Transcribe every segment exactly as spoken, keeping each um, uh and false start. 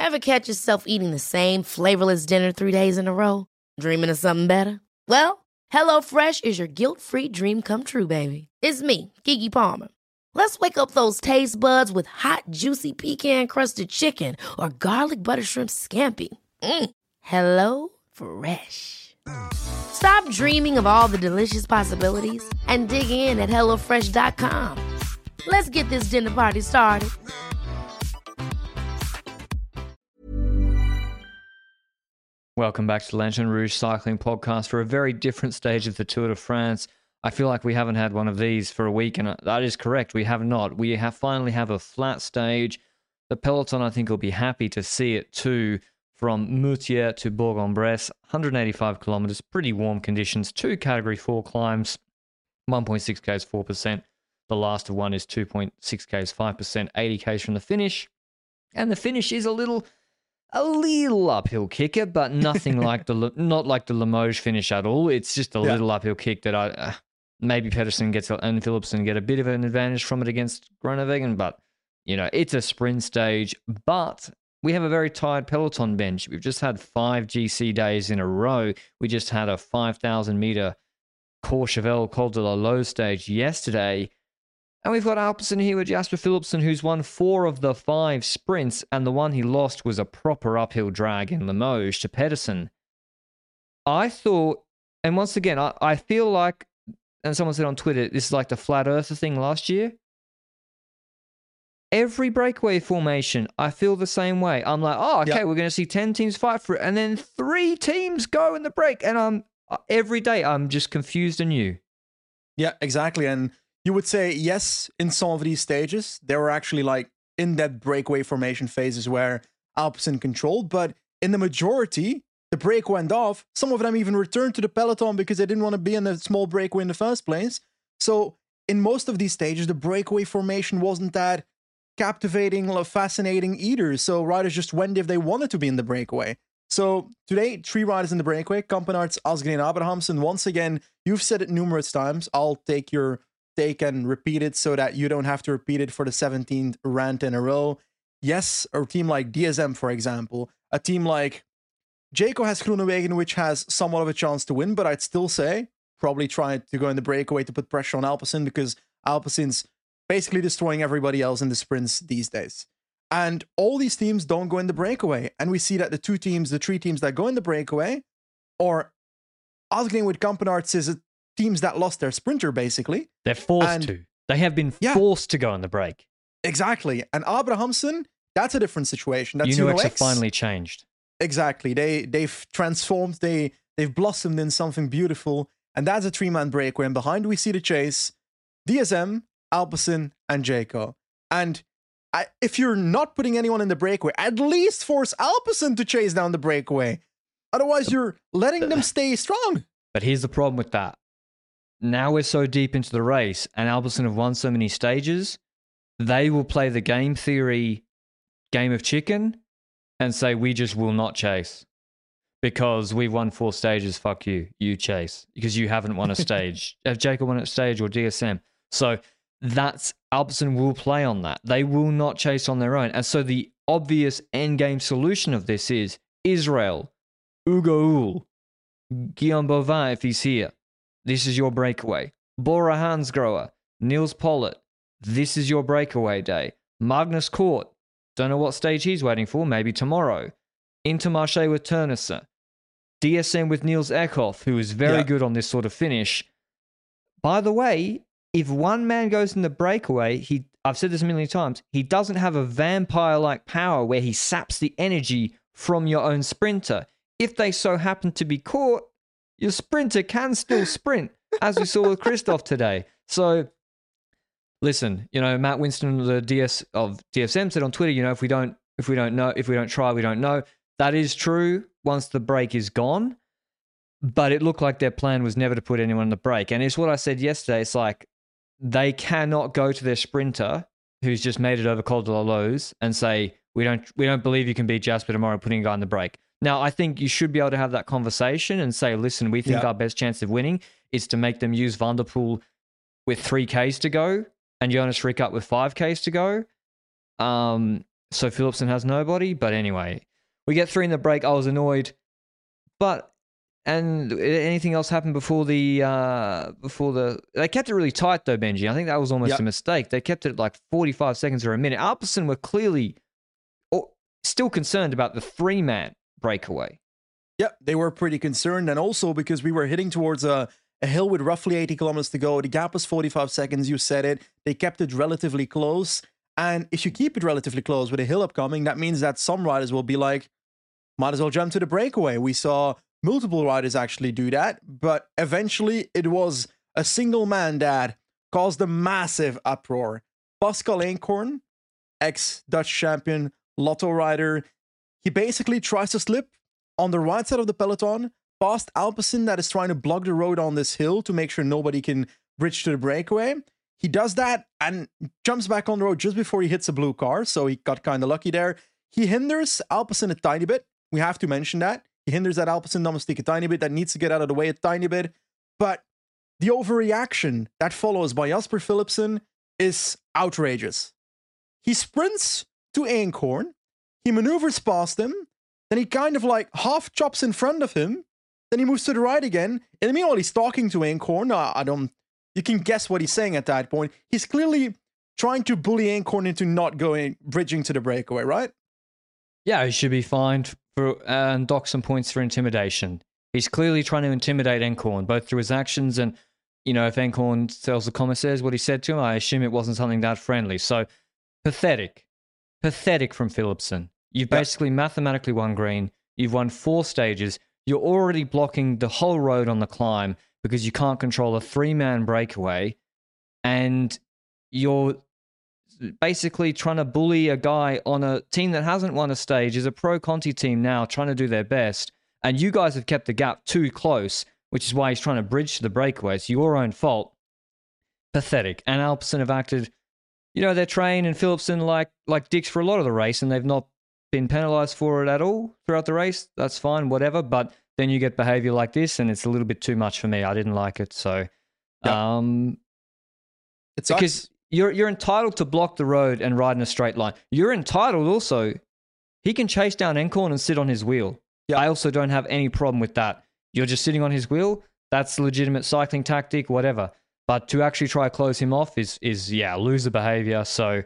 Ever catch yourself eating the same flavorless dinner three days in a row? Dreaming of something better? Well, HelloFresh is your guilt-free dream come true, baby. It's me, Keke Palmer. Let's wake up those taste buds with hot, juicy pecan-crusted chicken or garlic butter shrimp scampi. Mm. Hello Fresh. Stop dreaming of all the delicious possibilities and dig in at hello fresh dot com. Let's get this dinner party started. Welcome back to the Lanterne Rouge Cycling Podcast for a very different stage of the Tour de France. I feel like we haven't had one of these for a week, and that is correct. We have not. We have finally have a flat stage. The peloton, I think, will be happy to see it too. From Moutier to Bourg-en-Bresse, one hundred eighty-five kilometers, pretty warm conditions, two Category four climbs, one point six Ks, four percent. The last of one is two point six Ks, five percent, eighty Ks from the finish. And the finish is a little... A little uphill kicker, but nothing like the not like the Limoges finish at all. It's just a yeah. little uphill kick that I uh, maybe Pedersen gets and Philipsen get a bit of an advantage from it against Groenewegen, but you know it's a sprint stage. But we have a very tired peloton bench. We've just had five G C days in a row. We just had a five thousand meter Courchevel Col de la Loze stage yesterday. And we've got Alpecin here with Jasper Philipsen, who's won four of the five sprints, and the one he lost was a proper uphill drag in Limoges to Pedersen. I thought, and once again, I, I feel like, and someone said on Twitter, this is like the flat earther thing last year. Every breakaway formation, I feel the same way. I'm like, oh, okay, yep. we're going to see ten teams fight for it, and then three teams go in the break, and I'm every day I'm just confused anew. Yeah, exactly, and you would say, yes, in some of these stages, there were actually like in that breakaway formation phases where Alpecin controlled, but in the majority, the break went off. Some of them even returned to the peloton because they didn't want to be in a small breakaway in the first place. So in most of these stages, the breakaway formation wasn't that captivating or fascinating either. So riders just went if they wanted to be in the breakaway. So today, three riders in the breakaway, Kampenaerts, Asgreen, and Abrahamsen. Once again, you've said it numerous times. I'll take your take and repeat it so that you don't have to repeat it for the seventeenth rant in a row. Yes, a team like D S M, for example, a team like Jayco has Groenewegen, which has somewhat of a chance to win, but I'd still say probably try to go in the breakaway to put pressure on Alpecin because Alpecin's basically destroying everybody else in the sprints these days. And all these teams don't go in the breakaway. And we see that the two teams, the three teams that go in the breakaway, or Asgreen with Kampenaerts is a teams that lost their sprinter, basically. They're forced and, to. They have been yeah, forced to go on the break. Exactly. And Abrahamsen, that's a different situation. That's Uno X Uno have finally changed. Exactly. They, they've transformed. They, they've blossomed in something beautiful. And that's a three-man breakaway. And behind we see the chase, D S M, Alpecin, and Jayco. And I, if you're not putting anyone in the breakaway, at least force Alpecin to chase down the breakaway. Otherwise, you're letting them stay strong. But here's the problem with that. Now we're so deep into the race and Alpecin have won so many stages, they will play the game theory game of chicken and say, we just will not chase because we've won four stages. Fuck you. You chase because you haven't won a stage. Have Jayco won a stage or D S M? So that's Alpecin will play on that. They will not chase on their own. And so the obvious end game solution of this is Israel, Ugo Ull, Guillaume Bovin if he's here. This is your breakaway. Bora Hansgrohe, Niels Pollitt, this is your breakaway day. Magnus Cort, don't know what stage he's waiting for, maybe tomorrow. Intermarché with Ternisse. D S M with Niels Eckhoff, who is very yeah. good on this sort of finish. By the way, if one man goes in the breakaway, he I've said this a million times, he doesn't have a vampire-like power where he saps the energy from your own sprinter. If they so happen to be caught, your sprinter can still sprint, as we saw with Christoph today. So, listen, you know, Matt Winston, the D S of D S M, said on Twitter, you know, if we don't, if we don't know, if we don't try, we don't know. That is true once the break is gone. But it looked like their plan was never to put anyone on the break. And it's what I said yesterday. It's like they cannot go to their sprinter who's just made it over Col de la Loze and say, we don't, we don't believe you can beat Jasper tomorrow putting a guy on the break. Now, I think you should be able to have that conversation and say, listen, we think yeah. our best chance of winning is to make them use Van der Poel with three Ks to go and Jonas Rickert with five Ks to go. Um, so Philipsen has nobody. But anyway, we get three in the break. I was annoyed, but and anything else happened before the uh, before the they kept it really tight though, Benji. I think that was almost Yep. a mistake. They kept it at like forty-five seconds or a minute. Alpecin were clearly or, still concerned about the three man breakaway. Yep, they were pretty concerned, and also because we were hitting towards a, a hill with roughly eighty kilometers to go. The gap was forty-five seconds, you said it. They kept it relatively close, and if you keep it relatively close with a hill upcoming, that means that some riders will be like, might as well jump to the breakaway. We saw multiple riders actually do that, but eventually it was a single man that caused a massive uproar. Pascal Eenkhoorn, ex-Dutch champion, Lotto rider, he basically tries to slip on the right side of the peloton, past Alpecin that is trying to block the road on this hill to make sure nobody can bridge to the breakaway. He does that and jumps back on the road just before he hits a blue car, so he got kind of lucky there. He hinders Alpecin a tiny bit. We have to mention that. He hinders that Alpecin domestique a tiny bit. That needs to get out of the way a tiny bit. But the overreaction that follows by Jasper Philipsen is outrageous. He sprints to Eenkhoorn. He maneuvers past him. Then he kind of like half chops in front of him. Then he moves to the right again. And meanwhile, he's talking to Eenkhoorn. I, I don't... You can guess what he's saying at that point. He's clearly trying to bully Eenkhoorn into not going, bridging to the breakaway, right? Yeah, he should be fined for uh, and dock some points for intimidation. He's clearly trying to intimidate Eenkhoorn, both through his actions and, you know, if Eenkhoorn tells the commissaires what he said to him, I assume it wasn't something that friendly. So, pathetic. Pathetic from Philipsen. You've Yep. basically mathematically won green. You've won four stages. You're already blocking the whole road on the climb because you can't control a three-man breakaway. And you're basically trying to bully a guy on a team that hasn't won a stage, is a pro Conti team now trying to do their best. And you guys have kept the gap too close, which is why he's trying to bridge to the breakaway. It's your own fault. Pathetic. And Alpecin have acted, you know, they're trained and Philipsen like like dicks for a lot of the race, and they've not been penalised for it at all throughout the race. That's fine, whatever. But then you get behaviour like this, and it's a little bit too much for me. I didn't like it. So, Yep. um, It's because you're you're entitled to block the road and ride in a straight line. You're entitled also. He can chase down Eenkhoorn and sit on his wheel. Yeah. I also don't have any problem with that. You're just sitting on his wheel. That's a legitimate cycling tactic, whatever. But to actually try to close him off is is yeah loser behavior. So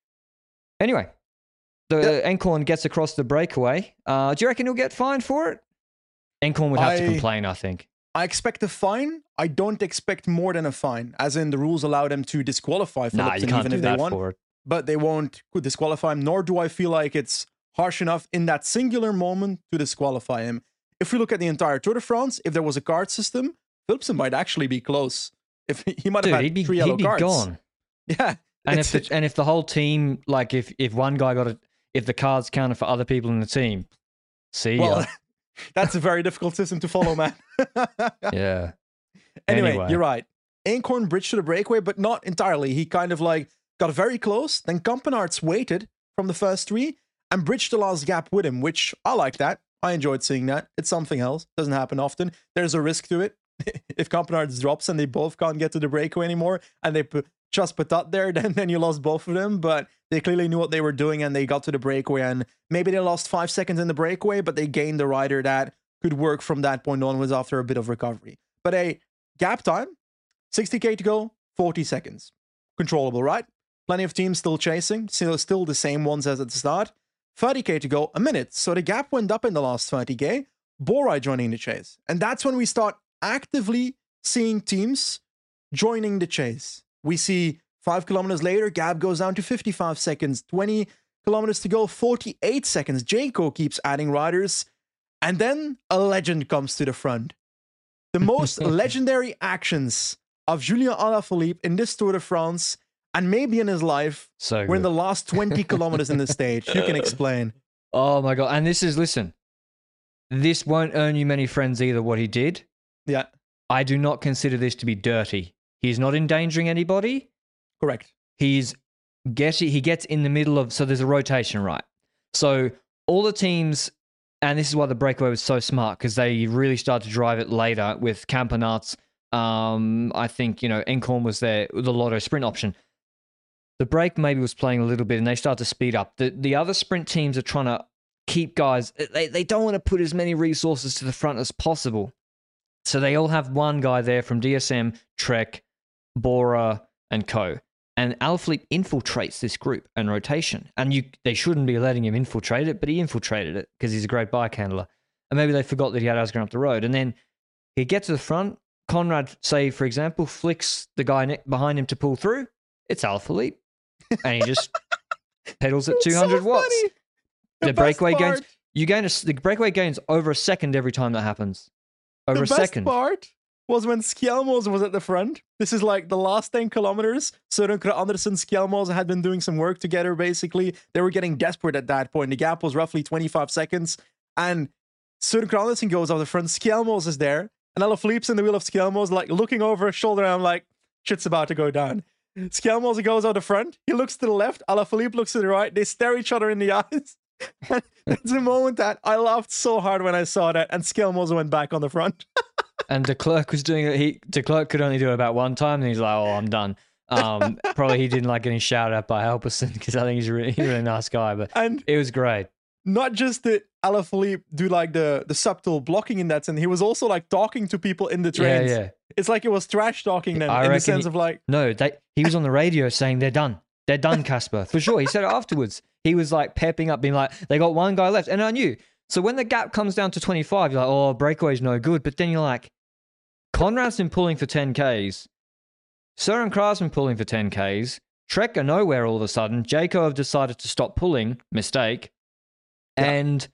anyway, the Yep. Eenkhoorn gets across the breakaway. Uh, do you reckon he'll get fined for it? Eenkhoorn would have to I- complain, I think. I expect a fine. I don't expect more than a fine, as in the rules allow them to disqualify Philipsen Nah, you can't even do if they that want. for it. But they won't disqualify him, nor do I feel like it's harsh enough in that singular moment to disqualify him. If we look at the entire Tour de France, if there was a card system, Philipsen might actually be close. If he might Dude, have had he'd be three yellow he'd be cards. gone. Yeah, And if it's- the, and if the whole team, like if if one guy got it, if the cards counted for other people in the team, see ya. well, that's a very difficult system to follow, man. Yeah. Anyway, Anyway. you're right. Eenkhoorn bridged to the breakaway, but not entirely. He kind of like got very close. Then Kampenaerts waited from the first three and bridged the last gap with him, which I like that. I enjoyed seeing that. It's something else. Doesn't happen often. There's a risk to it. If Kampenaerts drops and they both can't get to the breakaway anymore, and they put just Patat there, then, then you lost both of them. But they clearly knew what they were doing and they got to the breakaway. And maybe they lost five seconds in the breakaway, but they gained a rider that could work from that point onwards after a bit of recovery. But a gap time, sixty K to go, forty seconds. Controllable, right? Plenty of teams still chasing, still, still the same ones as at the start. thirty K to go, a minute. So the gap went up in the last thirty K. Bora joining the chase. And that's when we start actively seeing teams joining the chase. We see five kilometers later, gap goes down to fifty-five seconds. twenty kilometers to go, forty-eight seconds. Jayco keeps adding riders. And then a legend comes to the front. The most legendary actions of Julien Alaphilippe in this Tour de France, and maybe in his life, So were in good. the last twenty kilometers in the stage. You can explain. Oh my god. And this is listen. This won't earn you many friends either, what he did. Yeah, I do not consider this to be dirty. He's not endangering anybody. correct. He's getting he gets in the middle of so there's a rotation, right? So all the teams, and this is why the breakaway was so smart, because they really started to drive it later with Kampenaerts. Um, I think, you know, Eenkhoorn was there, the Lotto sprint option. the break maybe was playing a little bit and they start to speed up. The the other sprint teams are trying to keep guys, they, they don't want to put as many resources to the front as possible. So they all have one guy there from D S M, Trek, Bora, and Co. And Alaphilippe infiltrates this group and rotation. And you they shouldn't be letting him infiltrate it, but he infiltrated it because he's a great bike handler. And maybe they forgot that he had Asgreen up the road. And then he gets to the front. Conrad, say, for example, flicks the guy ne- behind him to pull through. It's Alaphilippe. And he just pedals at two hundred so watts. funny. The, The best breakaway part, gains, you gain a, the breakaway gains over a second every time that happens. Over the a best second. part was when Skjelmos was at the front. This is like the last ten kilometers. Søren Kragh Andersen, Skjelmos had been doing some work together, basically. They were getting desperate at that point. The gap was roughly twenty-five seconds. And Søren Kragh Andersen goes off the front. Skjelmos is there. And Alaphilippe's in the wheel of Skjelmos, like looking over his shoulder. And I'm like, shit's about to go down. Skjelmos goes out the front. He looks to the left. Alaphilippe looks to the right. They stare each other in the eyes. And it's a moment that I laughed so hard when I saw that. And Skjelmos went back on the front. And De Klerk was doing it. He De Klerk could only do it about one time, and he's like, "Oh, I'm done." Um, probably he didn't like getting shouted at by Alpecin because I think he's a really, really nice guy. But And it was great. not just did Alaphilippe do like the the subtle blocking in that sense, he was also like talking to people in the trains. Yeah, yeah. It's like it was trash talking them I in the reckon sense he- of like, No, they, he was on the radio saying they're done. They're done, Casper. For sure. He said it afterwards. He was like pepping up, being like, they got one guy left. And I knew. So when the gap comes down to twenty-five, you're like, oh, breakaway's no good. But then you're like, Conrad's been pulling for ten Ks. Søren Kragh's been pulling for ten Ks. Trek are nowhere all of a sudden. Jayco have decided to stop pulling. Mistake. Yeah. And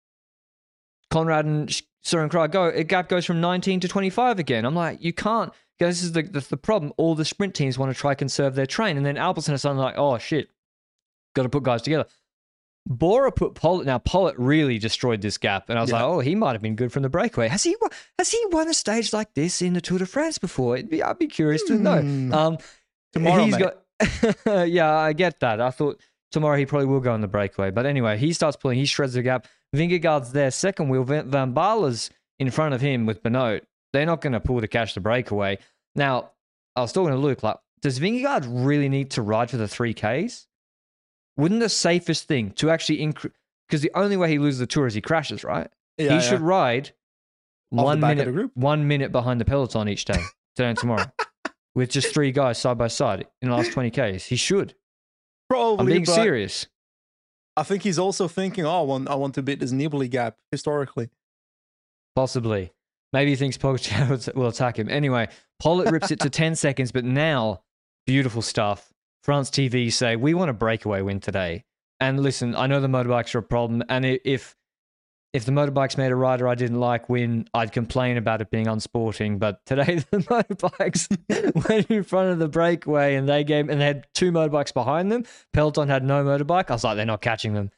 Conrad and Sh- Søren Kragh go, a gap goes from nineteen to twenty-five again. I'm like, you can't. Because this is the, the, the problem. All the sprint teams want to try conserve their train. And then Alpecin is suddenly like, oh, shit. Got to put guys together. Bora put Pollitt. Now, Pollitt really destroyed this gap. And I was Yeah. like, oh, he might have been good from the breakaway. Has he, has he won a stage like this in the Tour de France before? It'd be, I'd be curious to know. Hmm. Um, Tomorrow, he's mate. got, yeah, I get that. I thought tomorrow he probably will go on the breakaway. But anyway, he starts pulling. He shreds the gap. Vingegaard's there. Second wheel. Van, Van Baarle's in front of him with Benoit. They're not going to pull to catch the breakaway. Now, I was talking to Luke, like, does Vingegaard really need to ride for the three Ks? Wouldn't the safest thing to actually increase, because the only way he loses the Tour is he crashes, right? yeah, he yeah. should ride Off the one back of minute, the group. one minute behind the peloton each day, today and tomorrow, with just three guys side by side in the last twenty Ks. He should. Probably, I'm being but serious. I think he's also thinking, oh, I want, I want to beat this Nibali gap historically. Possibly. Maybe he thinks Pogacar will attack him. Anyway, Pollitt rips it to ten seconds, but now, beautiful stuff. France T V say, we want a breakaway win today. And listen, I know the motorbikes are a problem, and i- if if the motorbikes made a rider I didn't like win, I'd complain about it being unsporting. But today, the motorbikes went in front of the breakaway, and they gave, and they had two motorbikes behind them. Peloton had no motorbike. I was like, they're not catching them.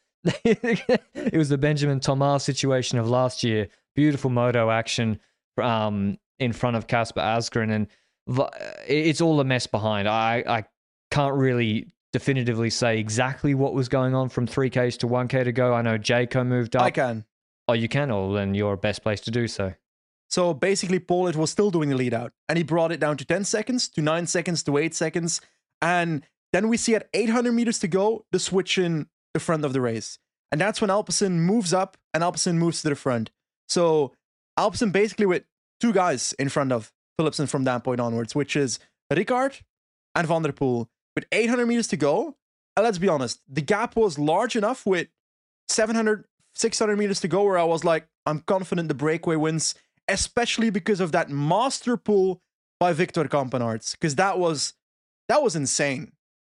It was the Benjamin Thomas situation of last year. Beautiful moto action um, in front of Casper Asgreen, and v- it's all a mess behind. I, I can't really definitively say exactly what was going on from three Ks to one K to go. I know Jayco moved up. I can. Oh, you can? Oh, then you're best place to do so. So basically, Pollitt was still doing the lead out, and he brought it down to ten seconds, to nine seconds, to eight seconds. And then we see at eight hundred meters to go, the switch in the front of the race. And that's when Alpecin moves up and Alpecin moves to the front. So Alpecin basically with two guys in front of Philipsen from that point onwards, which is Ricard and Van der Poel. With eight hundred meters to go, and let's be honest, the gap was large enough with seven hundred, six hundred meters to go where I was like, I'm confident the breakaway wins, especially because of that master pull by Victor Kampenaerts, because that was that was insane.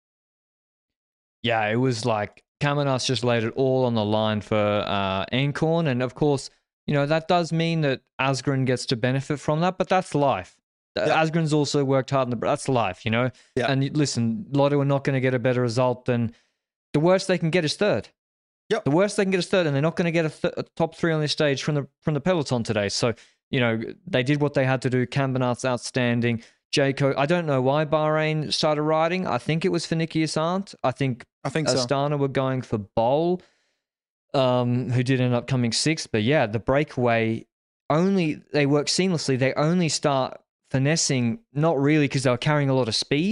Yeah, it was like Kamenas just laid it all on the line for uh, Ancorn. And of course, you know, that does mean that Asgreen gets to benefit from that, but that's life. Yeah. Asgreen's also worked hard in the, that's life, you know? Yeah. And listen, Lotto are not going to get a better result than the worst they can get is third. Yep. The worst they can get is third, and they're not going to get a, th- a top three on this stage from the from the peloton today. So, you know, they did what they had to do. Kampenaerts outstanding. Jayco, I don't know why Bahrain started riding. I think it was for Nicky Assant. I think I think so. Astana were going for Bowl, um, who did end up coming sixth. But yeah, the breakaway only, they work seamlessly. They only start finessing, not really because they were carrying a lot of speed.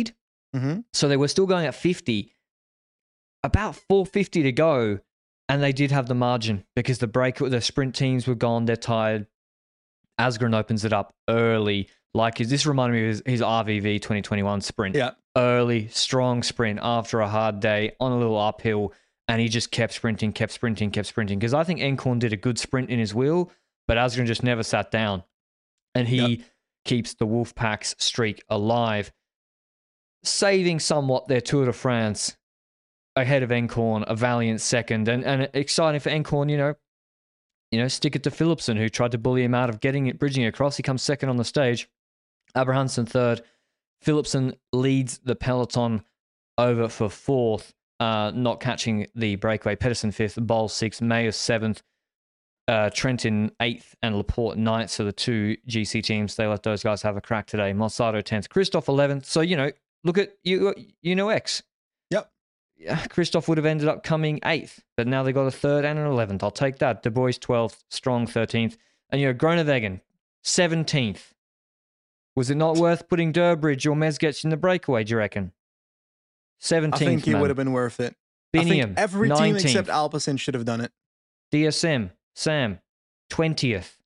Mm-hmm. So they were still going at fifty, about four fifty to go, and they did have the margin because the break, the sprint teams were gone. They're tired. Asgreen opens it up early. Like, this reminded me of his, his R V V twenty twenty-one sprint. Yeah. Early, strong sprint after a hard day on a little uphill, and he just kept sprinting, kept sprinting, kept sprinting. Because I think Enkhorn did a good sprint in his wheel, but Asgreen just never sat down. And he yep. keeps the Wolfpack's streak alive, saving somewhat their Tour de France ahead of Enkhorn, a valiant second. And, and exciting for Enkhorn, you know, you know, stick it to Philipsen, who tried to bully him out of getting it, bridging across. He comes second on the stage. Abrahamsen third. Philipsen leads the peloton over for fourth, uh, not catching the breakaway. Pedersen fifth, Bol sixth, Mayers seventh, uh, Trentin eighth, and Laporte ninth. So the two G C teams, they let those guys have a crack today. Mossato tenth, Christoph eleventh. So, you know, look at you, you know, X. Yep. Christoph would have ended up coming eighth, but now they got a third and an eleventh. I'll take that. De Bois twelfth, Strong thirteenth, and you know, Groenewegen seventeenth. Was it not worth putting Durbridge or Mezgec in the breakaway, do you reckon? seventeenth, I think it man. would have been worth it. Biniam, I think every nineteenth. team except Alpecin should have done it. D S M, Sam, twentieth.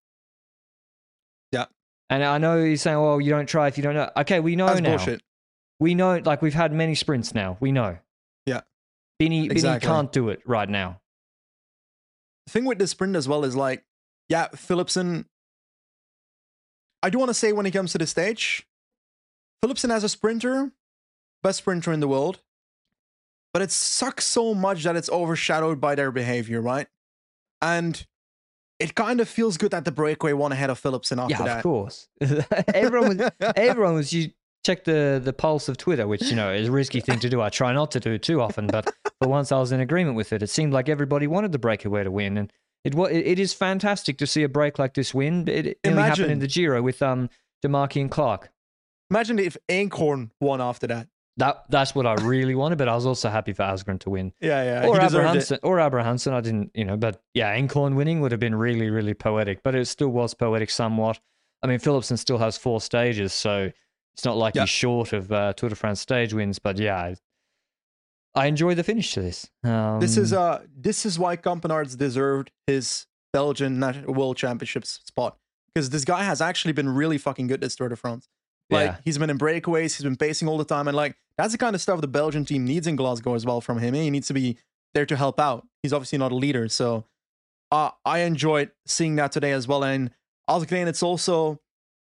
Yeah. And I know you're saying, well, you don't try if you don't know. Okay, we know That's now. bullshit. We know, like, we've had many sprints now. We know. Yeah. Binny, exactly. Binny can't do it right now. The thing with the sprint as well is, like, yeah, Philipsen, I do want to say when it comes to the stage, Philipsen as a sprinter, best sprinter in the world, but it sucks so much that it's overshadowed by their behavior, right? And it kind of feels good that the breakaway won ahead of Philipsen after yeah, that. Of course. everyone was, everyone was, you check the, the pulse of Twitter, which, you know, is a risky thing to do. I try not to do it too often, but for once I was in agreement with it. It seemed like everybody wanted the breakaway to win, and It, it is fantastic to see a break like this win. It, it only happened in the Giro with um DeMarchi and Clark. Imagine if Enkhorn won after that. That That's what I really wanted, but I was also happy for Asgreen to win. Yeah, yeah. Or Abrahamsen. Or Abrahamsen, I didn't, you know, but yeah, Enkhorn winning would have been really, really poetic, but it still was poetic somewhat. I mean, Philipsen still has four stages, so it's not like yep. he's short of uh, Tour de France stage wins, but yeah, I enjoy the finish to this. Um, this is uh, this is why Campenaerts deserved his Belgian World Championships spot, because this guy has actually been really fucking good this Tour de France. Like, yeah. he's been in breakaways, he's been pacing all the time, and like that's the kind of stuff the Belgian team needs in Glasgow as well from him. He needs to be there to help out. He's obviously not a leader, so uh, I enjoyed seeing that today as well. And Asgreen, it's also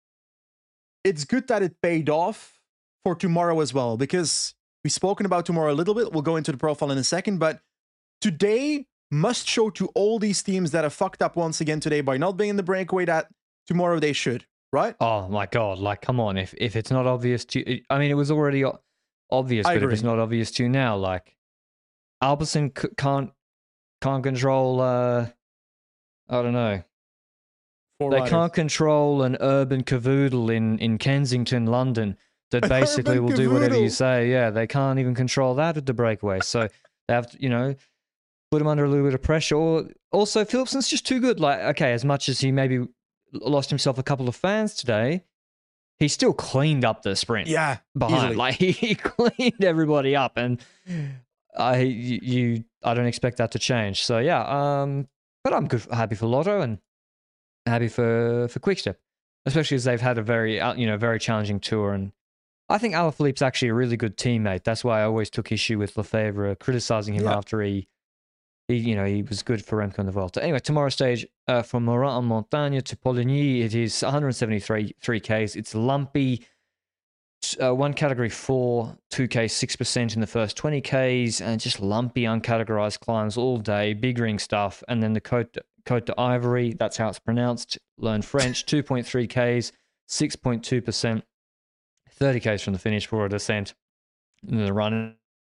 it's good that it paid off for tomorrow as well, because we've spoken about tomorrow a little bit. We'll go into the profile in a second, but today must show to all these teams that have fucked up once again today by not being in the breakaway that tomorrow they should, right? Oh my God, like, come on. If if it's not obvious to you, I mean, it was already obvious, I but agree. if it's not obvious to you now, like, Alpecin c- can't, can't control, uh, I don't know. Four they riders. can't control an urban cavoodle in, in Kensington, London, that basically Urban will do whatever you cavoodle. say. Yeah, they can't even control that at the breakaway. So they have to, you know, put him under a little bit of pressure. Or also, Philipsen's just too good. Like, okay, as much as he maybe lost himself a couple of fans today, he still cleaned up the sprint. Yeah, behind. easily. Like, he, he cleaned everybody up, and I you, you I don't expect that to change. So yeah, um, but I'm good, happy for Lotto and happy for for Quickstep, especially as they've had a very you know very challenging tour, and I think Alaphilippe's actually a really good teammate. That's why I always took issue with Lefebvre criticizing him Yeah. after he. He, you know, he was good for Remco in the Vuelta. Anyway, tomorrow's stage uh, from Morat en Montagne to Poligny, it is one hundred seventy-three three Ks. It's lumpy. Uh, one category four, two K, six percent in the first twenty Ks, and just lumpy, uncategorized climbs all day, big ring stuff. And then the Côte, Côte d'Ivory, that's how it's pronounced. Learn French, two point three Ks, six point two percent, thirty Ks from the finish for a descent. And then the run.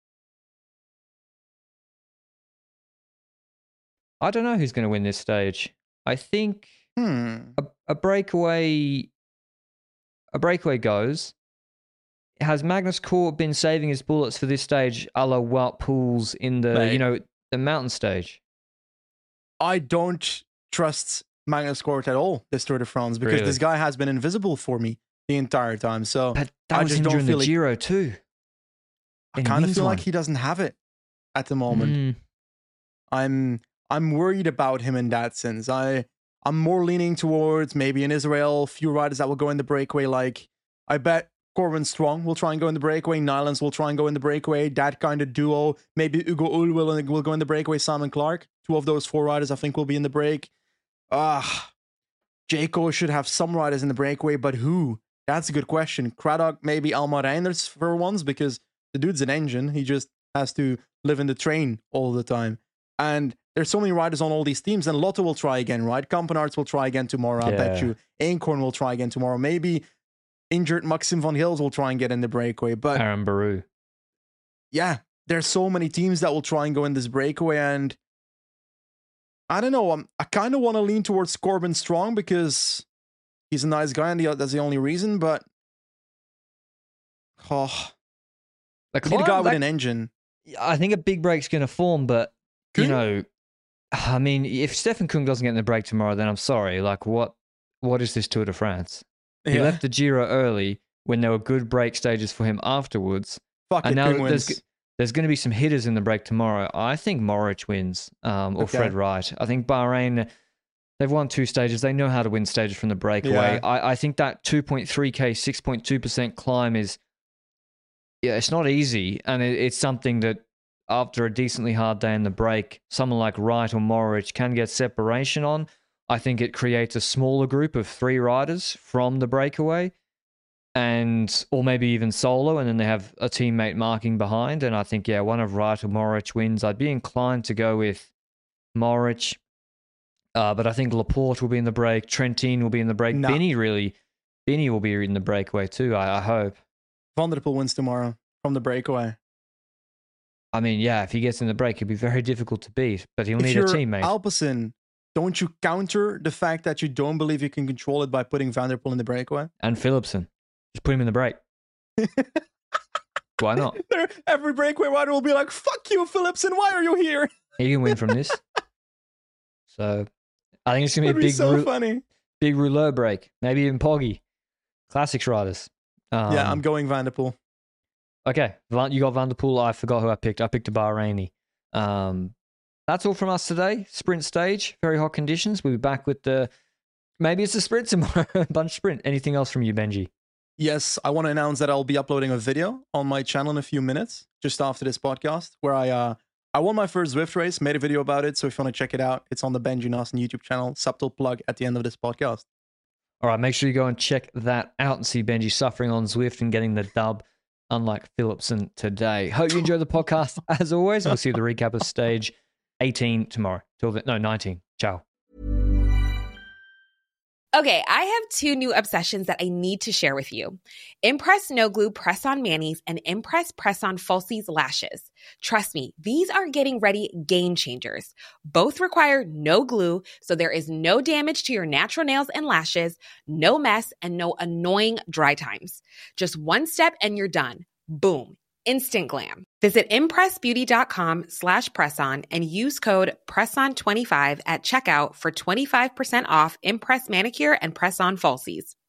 I don't know who's going to win this stage. I think Hmm. a, a breakaway a breakaway goes. Has Magnus Cort been saving his bullets for this stage a la Wout Poels in the Mate. you know the mountain stage? I don't trust Magnus Cort at all this Tour de France, because Really? this guy has been invisible for me the entire time. So But that I was just him don't during feel the like- Giro too. I And he kind of wins feel one. like he doesn't have it at the moment. Mm, I'm I'm worried about him in that sense. I I'm more leaning towards maybe in Israel, few riders that will go in the breakaway. Like I bet Corbin Strong will try and go in the breakaway. Nylands will try and go in the breakaway. That kind of duo. Maybe Ugo Ull will, will go in the breakaway. Simon Clark. Two of those four riders I think will be in the break. Ah, Jayco should have some riders in the breakaway, but who? That's a good question. Craddock, maybe Alma Reinders for once, because the dude's an engine. He just has to live in the train all the time. And there's so many riders on all these teams, and Lotto will try again, right? Campenaerts will try again tomorrow, I bet Yeah. you. Acorn will try again tomorrow. Maybe injured Maxim van Gils will try and get in the breakaway. But Aaron Baru. yeah, there's so many teams that will try and go in this breakaway, and I don't know. I'm, I kind of want to lean towards Corbin Strong because he's a nice guy, and the, that's the only reason. But oh, The you need a guy climb, with that- an engine. I think a big break's going to form, but you Kuhn? know, I mean, if Stefan Kung doesn't get in the break tomorrow, then I'm sorry. Like, what? What is this Tour de France? He Yeah. left the Giro early when there were good break stages for him afterwards, Fuck and it, now Kuhn there's wins. there's going to be some hitters in the break tomorrow. I think Morich wins, um, or Okay. Fred Wright. I think Bahrain. They've won two stages. They know how to win stages from the breakaway. Yeah. I, I think that two point three K, six point two percent climb is, yeah, it's not easy. And it, it's something that after a decently hard day in the break, someone like Wright or Morich can get separation on. I think it creates a smaller group of three riders from the breakaway, and or maybe even solo, and then they have a teammate marking behind. And I think, yeah, one of Wright or Morich wins. I'd be inclined to go with Morich. Uh, but I think Laporte will be in the break. Trentin will be in the break. No. Binny really, Binny will be in the breakaway too. I, I hope. Van der Poel wins tomorrow from the breakaway. I mean, yeah, if he gets in the break, it'd be very difficult to beat. But he'll If need a you're teammate. Alpecin, don't you counter the fact that you don't believe you can control it by putting Van der Poel in the breakaway? And Philipsen, just put him in the break. Why not? There- Every breakaway rider will be like, "Fuck you, Philipsen. Why are you here?" He can win from this. So I think it's gonna be It'd a be big, so rou- funny. big rouleur break. Maybe even Poggy. Classics riders. Um, Yeah, I'm going Van der Poel. Okay, Van- you got Van der Poel. I forgot who I picked. I picked a Bahraini. Um, that's all from us today. Sprint stage, very hot conditions. We'll be back with the, maybe it's a sprint tomorrow, bunch sprint. Anything else from you, Benji? Yes, I want to announce that I'll be uploading a video on my channel in a few minutes, just after this podcast, where I uh I won my first Zwift race, made a video about it. So if you want to check it out, it's on the Benji Nassen YouTube channel. Subtle plug at the end of this podcast. All right, make sure you go and check that out and see Benji suffering on Zwift and getting the dub, unlike Philipsen today. Hope you enjoy the podcast as always. And we'll see the recap of stage eighteen tomorrow. Till then, no, nineteen. Ciao. Okay, I have two new obsessions that I need to share with you. Impress No Glue Press-On Manis and Impress Press-On Falsies Lashes. Trust me, these are getting ready game changers. Both require no glue, so there is no damage to your natural nails and lashes, no mess, and no annoying dry times. Just one step and you're done. Boom. Instant glam. Visit impressbeauty.com slash presson and use code presson twenty-five at checkout for twenty-five percent off Impress Manicure and Press-On Falsies.